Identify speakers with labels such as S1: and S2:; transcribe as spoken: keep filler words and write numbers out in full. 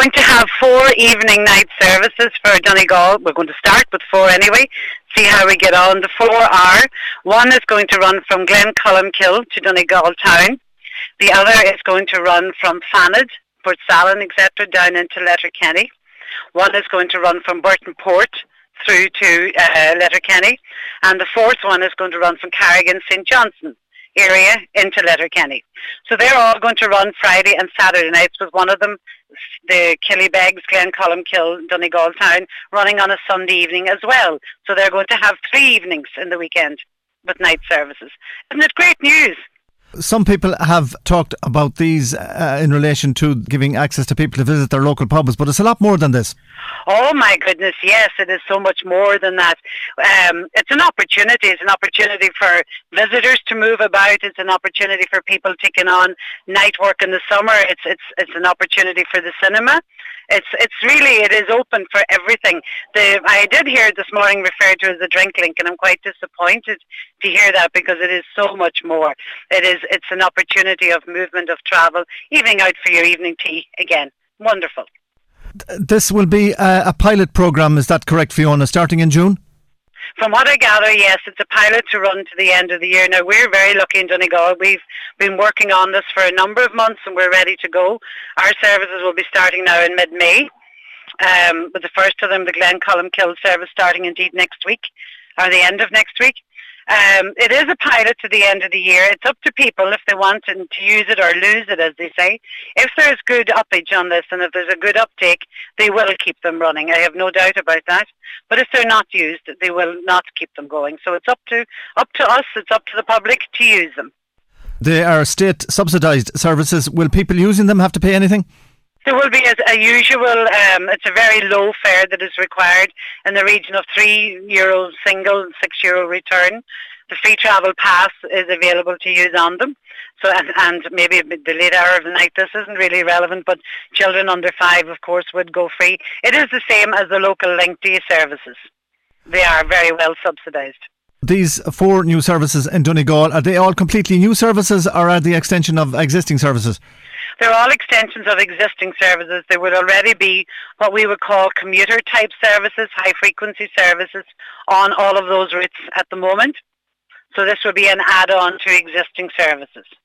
S1: going to have four evening night services for Donegal. We're going to start with four anyway, see how we get on. The four are, one is going to run from Glencolmkill to Donegal town. The other is going to run from Fanad, Port Salin, et cetera, down into Letterkenny. One is going to run from Burton Port through to uh, Letterkenny. And the fourth one is going to run from Carrigan, Saint Johnson area into Letterkenny. So they're all going to run Friday and Saturday nights, with one of them, the Killybegs, Glencolmkill, Donegal town, running on a Sunday evening as well. So they're going to have three evenings in the weekend with night services. Isn't it great news?
S2: Some people have talked about these uh, in relation to giving access to people to visit their local pubs, but it's a lot more than this.
S1: Oh my goodness, yes, it is so much more than that. Um, it's an opportunity. It's an opportunity for visitors to move about. It's an opportunity for people taking on night work in the summer. It's it's it's an opportunity for the cinema. It's it's really, it is open for everything. The I did hear it this morning referred to as a drink link, and I'm quite disappointed to hear that, because it is so much more. It is it's an opportunity of movement, of travel, evening out for your evening tea again. Wonderful.
S2: This will be a, a pilot programme, is that correct, Fiona, starting in June?
S1: From what I gather, yes, it's a pilot to run to the end of the year. Now, we're very lucky in Donegal. We've been working on this for a number of months and we're ready to go. Our services will be starting now in mid-May, um, with the first of them, the Glencolmkill service, starting indeed next week, or the end of next week. Um, it is a pilot to the end of the year. It's up to people if they want to use it or lose it, as they say. If there's good uppage on this and if there's a good uptake, they will keep them running. I have no doubt about that. But if they're not used, they will not keep them going. So it's up to up to us, it's up to the public to use them.
S2: They are state subsidised services. Will people using them have to pay anything?
S1: There will be, as a usual, um, it's a very low fare that is required, in the region of three euro single, six euro return. The free travel pass is available to use on them. So, and, and maybe the late hour of the night, this isn't really relevant, but children under five, of course, would go free. It is the same as the local link day services. They are very well subsidised.
S2: These four new services in Donegal, are they all completely new services, or are they extension of existing services?
S1: They're all extensions of existing services. There would already be what we would call commuter type services, high frequency services on all of those routes at the moment. So this would be an add-on to existing services.